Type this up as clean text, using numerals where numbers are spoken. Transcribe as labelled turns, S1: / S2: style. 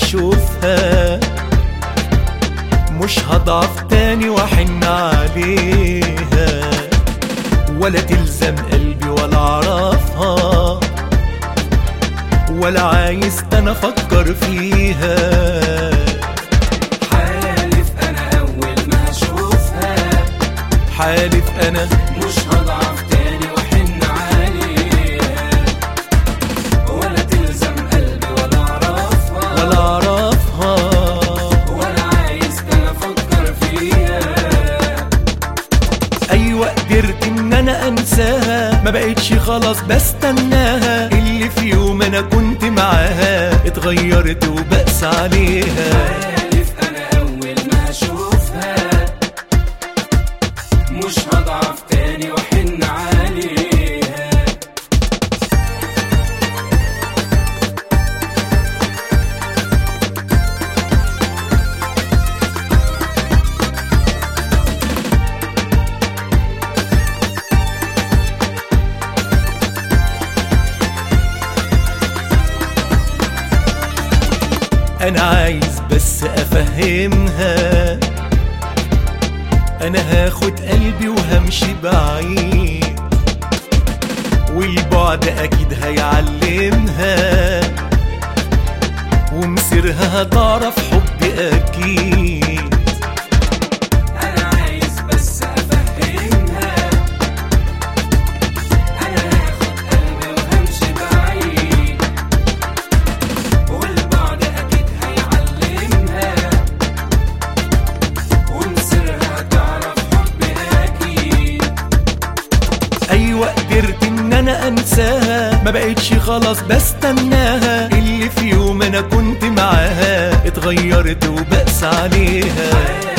S1: اشوفها، مش هضعف تاني واحن عليها، ولا تلزم قلبي ولا اعرفها، ولا عايز انا افكر فيها.
S2: حالف انا اول ما اشوفها،
S1: حالف انا
S2: مش هضعف تاني واحن عليها، ولا تلزم قلبي ولا اعرفها،
S1: ولا اعرفها،
S2: ولا عايز انا افكر فيها.
S1: ايوه قدرت ان انا انساها، ما بقتش خلاص بستناها، اللي في يوم انا كنت معاها اتغيرت وبقس عليها.
S2: حالف انا اول ما اشوفها، مش هضعف تاني واحن عليها.
S1: انا عايز بس افهمها، انا هاخد قلبي وهمشي بعيد، والبعد اكيد هيعلمها، ومصيرها هتعرف حبي اكيد.
S2: انا عايز بس افهمها، انا هاخد قلبي وهمشي بعيد، والبعد اكيد هيعلمها، ومصيرها تعرف حبي اكيد.
S1: ايوه قدرت ان انا انساها، ما بقتش خلاص بستناها، اللي في يوم انا كنت معاها اتغيرت وبقس عليها.